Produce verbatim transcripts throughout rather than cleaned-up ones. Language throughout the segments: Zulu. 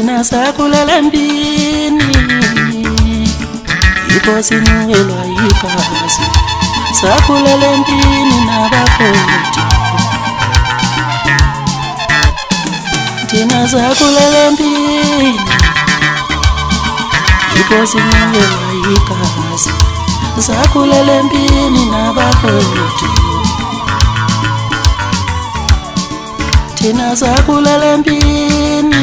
thina sakhulele empini yikho sinukelwa igazi sakhulele empini nabafowethu thina sakhulele empini yikho sinukelwa igazi sakhulele empini nabafowethu thina sakhulele empini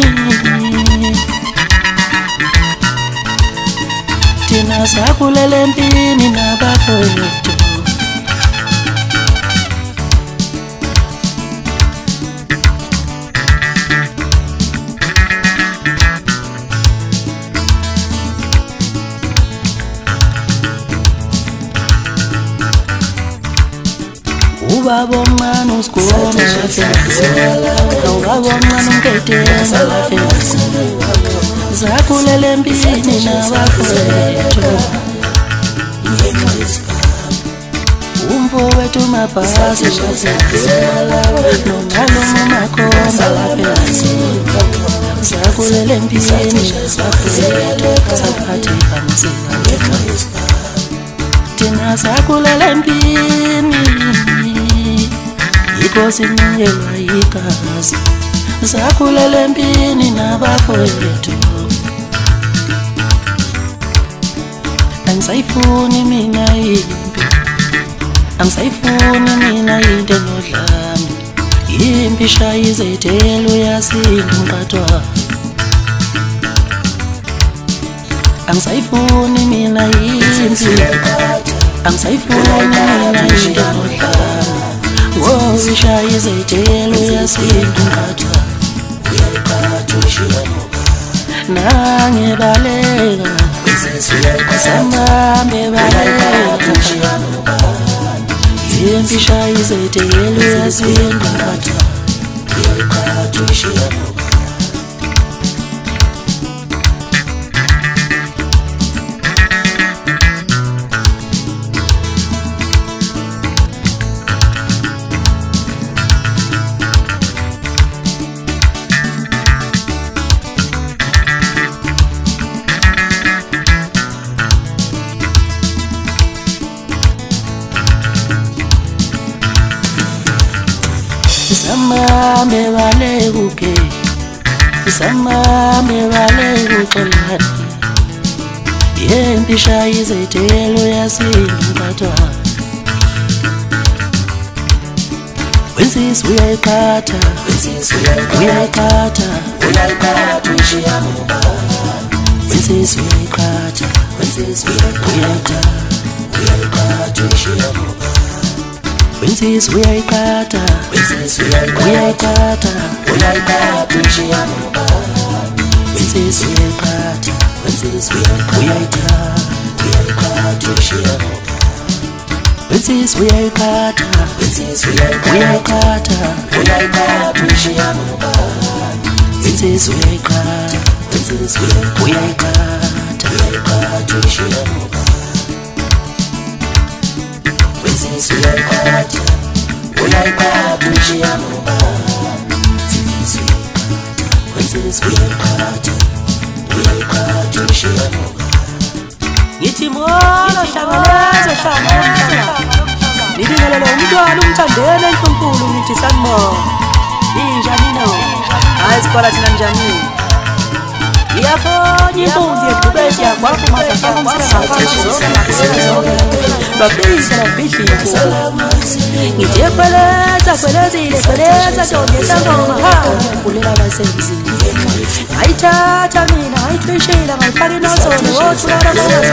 thina sakhulele empini nabafowethu ubaba omncane usigoma ubaba omncane umketenga sakhulele empini nabafowethu umfowethu mabhasi noncalume umakhomba sakhulele empini nabafowethu saphatheka mzima thina sakhulele empini yikho sinukelwa igazi sakhulele empini nabafowethu angisayifuni mina impi angisayifuni mina into enodlame impi shaya izethelo yasinqathwa angisayifuni mina impi angisayifuni mina into enodlame ngoshaya izethelo yasinqathwa nangebaleka samambe baleka impi shaya izethelo yasinqathwa samambe balekuke samambe balekuxolani yempi shaya izethelo yasinqathwa wensizwe uyayiqhatha uyayiqhatha wensizwe uyayiqhatha uyayiqhatha wensizwe uyayiqhatha uyayiqhatha wensizwe uyayiqhatha uyayiqhatha wensizwe uyayiqhatha uyayiqhatha wensizwe uyayiqhatha uyayiqhatha ngithi mola hlanganeza hlanganeza nibingelela umntwana umthandele enkulunkulu ngithi sanibona injani no hayi siphala thina njani iyakhonya inkunzi yedubesi yakwakho babisa labidlitho ngithi ekweleza kwelezile kweleza tongeza ngoma ulela basemzini ngayithatha mina ngayithwishila ngayifaka inozolo wothulala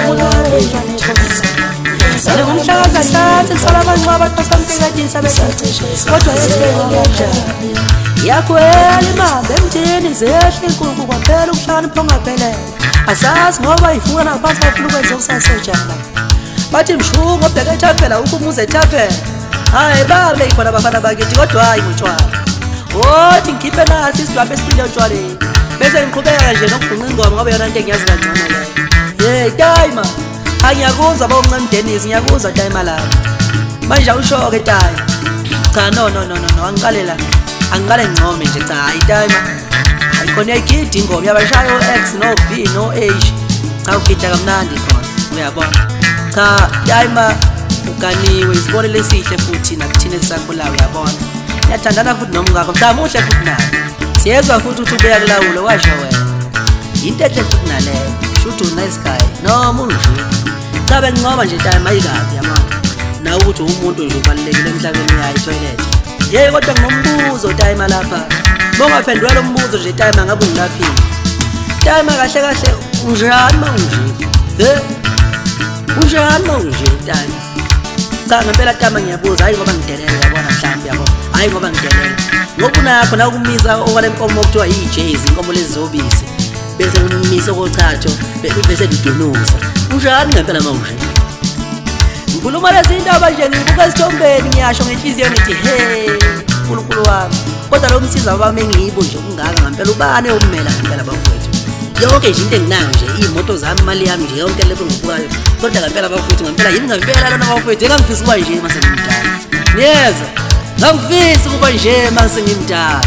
sale ngumhlakaza hlatsi kusala abancwaba basamtekatisa becacisha kodwa yesibeka kanjani yakwela imambe emthini zehle inkukhu kwaphela ukuhlakanipha ongaphelele asazi ngoba ivuka naphansi bafuna ukwenza okusasojala bathi mshungu obheke ethafela ukumuze ethafela hayi babe ikhona abafana bakithi kodwa hayi ngotshwala othi ngikhiphe nasi isidwapha esicile otshwaleni bese ngiqhubeka nje nokubhunqa ingoma ngoba yona into engiyazi kangcono leyo hey tayima angiyakuzwa bawuncane Dennis ngiyakuzwa tayima la manje awushoke tayima cha no no no no angiqale la angiqale ngcome nje cha hayi tayima khona uyayigida ingoma yabashayo X no B no H cha ugida kamnandi khona uyabona cha Time uganiwe isibone lesihle futhi nakuthina esisakhulayo uyabona yathandana futhi nomngakho cha muhle futhi naye siyezwa futhi uthi ubeya kulawulo washo wena into ehle futhi naleyo shoot a nice guy no muntu cha benqoba nje Time ayikabi yabona na ukuthi umuntu nje ubalekile emhlabeni yayi toilet yey kodwa nginombuzo Time lapha bongaphendula lo mbuzo nje Time ngabe ungilaphile Time kahle kahle unjani manje eh unjani manje Time cha ngempela Time ngiyabuza hayi ngoba ngidelela yabona mhlambi yabo hayi ngoba ngidelela ngoba nakho na ukumiza okwale nkomo okuthiwa yiJays inkomo lezi zobisi bese umisa okochatho bese lidonuza unjani ngempela manje ngikhuluma lezi indaba nje ngibuka esithombeni ngiyasho ngenhliziyo ngithi hey uNkulunkulu wami kodwa lo msiza wami engiyibo nje kungaka ngempela ubane umela ngempela bafowethu yonke nje into enginayo nje imoto zami imali yami nje yonke lepo ngibukayo kodwa ngempela bafowethu ngempela yini ngempela lona bafowethu engangifisa kuba nje mase ngimdala yeza ngangifisa kuba nje mase ngimdala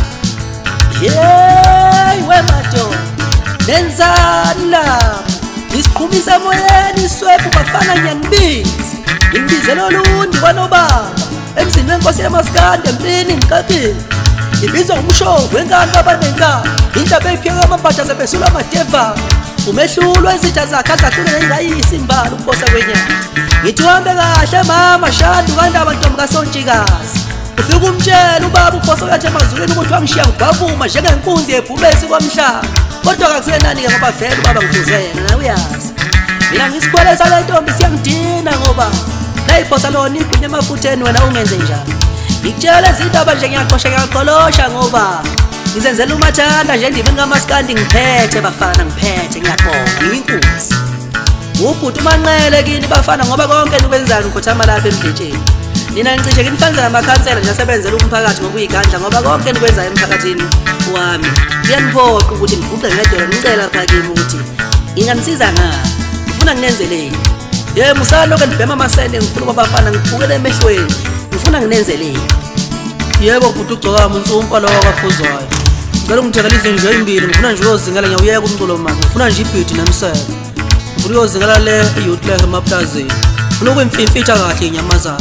hey wemato nenzani la isiqhumisa moyeni swephu bafana nyanibisi ngibizelo lundi kwanobaba emzini wenkosi yamaskande empini ngikaphi ibizwa umshovu wengane babanenka indaba ephika amabhaja sebesula amadeva umehlulo ezitha zakhe azahlule ngayisi imbalo umbosa kwenyanga ngithi uhambe kahle mama shandu kandaba ntombi kasontshikazi ufika umtshela ubaba umbosa uyathi emazulwini ukuthi wangishiya ngibavuma njengenkunzi yebhubesi kwamhlaba kodwa kakusenani-ke ngoba vele ubaba ngifuzena nawe uyazi mina ngisikwelesa le ntombi siyangidina ngoba nayiphosa lona igwinya emafutheni wena ungenze njani ngikutshela izindaba nje ngiyaqosha ngiyaqolosha ngoba ngizenzela umathanda nje ndibeni ngamaskandi ngiphethe bafana ngiphethe ngiyabonga ngiyinkunzi ubhuti umanqele kini bafana ngoba konke nikwenzani ngikhothama lapha emdletsheni nina ngicishe kinifanele amakhansela nje asebenzela umphakathi ngokuyigandla ngoba konke nikwenzayo emphakathini wami kuyaniphoqa ukuthi ngiguqe ngedolo ngicela lapha kimi ukuthi inganisiza ngani ngifuna nginenzeleni yebo musalokho ndibhema amasende ngifuna kwabafana ngibukele emehlweni ngifuna nginenzeleni yebo bhuti ugcokama unsumpa lawa kaphuzwayo ngicela ungithelelise nje ezimbili ngifuna nje uyozingela ngiyawuyeka umculo manje ngifuna nje ibhidi nemsele ngifuna uyozingela le youth le emaplazini ngifuna ukuyimfimfitha kahle inyamazana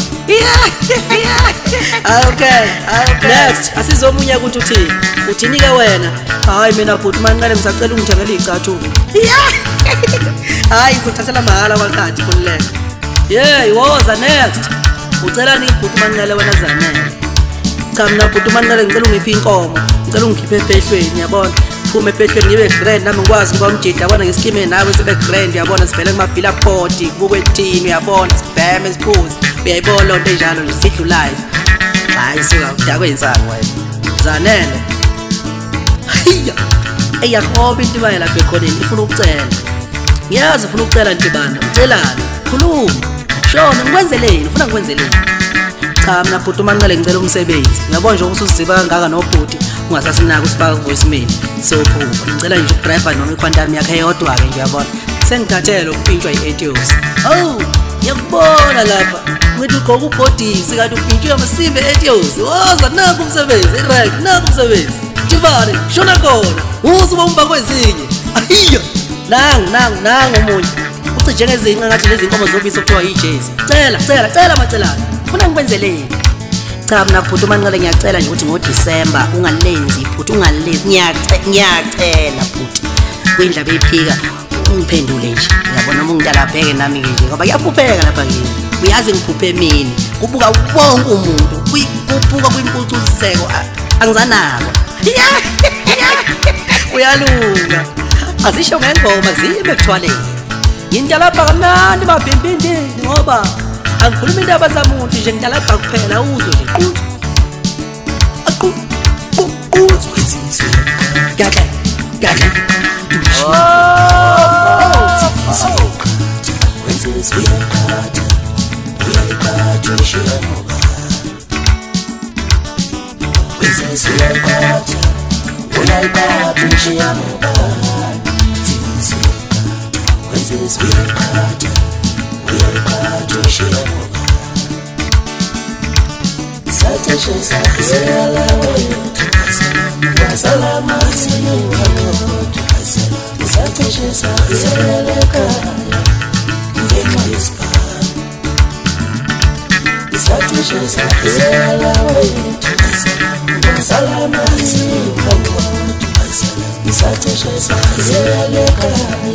okay okay next asizomunye ukuthi uthi uthini ke wena hayi mina bhuti manqele ngisacela ungithengele icathu hayi ngizothathela mahala kwakhathi kulele yeah woza next ucela ni bhuti manqele wena zanele cha mina bhuti manqele ngicela ungiphe inkomo ngicela ungikhiphe ephehlweni yabona phume ephehlweni ngibe grand nami ngikwazi ngoba umjida yabona ngesikime nawe sibe grand yabona sivele kuma billboard kubukwe team yabona sibheme siphuze uyayibona lonto enjalo nje sidlu live hayi suka udakwe insana wena zanele hiya eyakhoba into bayela lapha ekhoneni ifuna ukucela ngiyazi ufuna ukucela ntibana ucelana khuluma shona ngikwenzeleni ufuna ngikwenzeleni cha mina bhuti umanqele ngicela umsebenzi ngiyabona nje ukuthi usiziba kangaka nobhuti ungasasinaka usifaka voice mail sophupha ngicela nje udriver noma iquantum yakhe yodwa ke ngiyabona sengithathele ukuphintshwa i-Etios oh ngiyakubona lapha ngithi ugqoka ubhodisi kanti uphintshwe amasimbe e-Etios woza nakho umsebenzi right nakho umsebenzi tibane shona khona uzuba umba kwezinye ahiya nangu nangu nangu umunye ucije ngezinqa ngathi lezi inkomo zobisi okuthiwa yiJays cela cela cela macelana ufuna ngikwenzeleni cha mina bhuti umanqele ngiyacela nje ukuthi ngoDisemba ungalenzi bhuti ungalenzi ngiyacela bhuti kwindaba ephika ungiphendule nje ngiyabona umuntu alabheke nami nje ngoba kuyaphupheka lapha kimi uyazi ngiphuphe mina kubuka wonke umuntu kubuka kwimpucuziseko angizanako uyalunga azisho ngengoma zibe kuthwaleni into lapha kamnandi babhimbindini ngoba angikhuluma indaba zamuntu nje ngidalapha kuphela uzwe nje quthu aqu quthu kwezizwe gaga gaga oh kwezizwe yakhatha uyakhatha ushiya ngoba kwezizwe yakhatha uyakhatha ushiya ngoba kwezizwe yakhatha uyakhatha ushiya ngoba Sacha shesa, sela la wewe, salama, salama, ngisatshisa ngisiyeleka ngenxa yesibani ngisatshisa ngisiyela wethu salama ngisatshisa ngisiyeleka